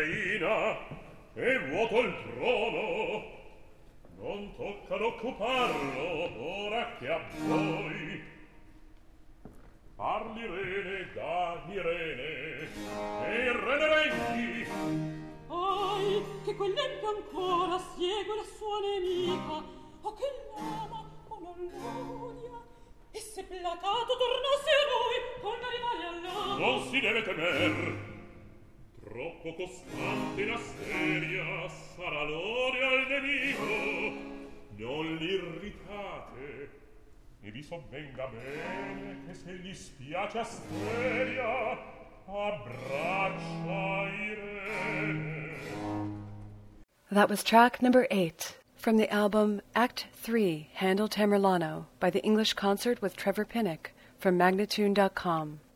reina, è vuoto il trono. Non tocca d'occuparlo ora che a voi. Parli rene, dai rene, e il rene regni. Ai, che quell'empio ancora segue la sua nemica, o che l'ama o non l'odia, e se placato tornasse a noi con la rivale all'ama. Non si deve temer, troppo costante la seria sarà l'odio al nemico. Non l'irritate, e vi sovvenga bene che se gli spiace Asteria, abbraccia Irene. That was track number 8 from the album Act 3, Handel Tamerlano by the English Concert with Trevor Pinnock from Magnatune.com.